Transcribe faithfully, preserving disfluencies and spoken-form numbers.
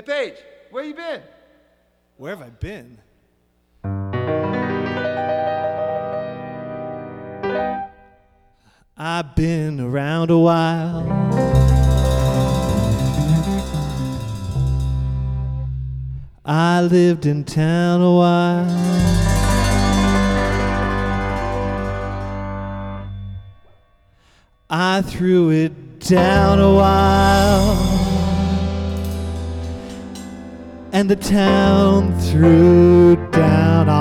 Hey, Paige, where you been? Where have I been? I've been around a while. I lived in town a while. I threw it down a while, and the town threw down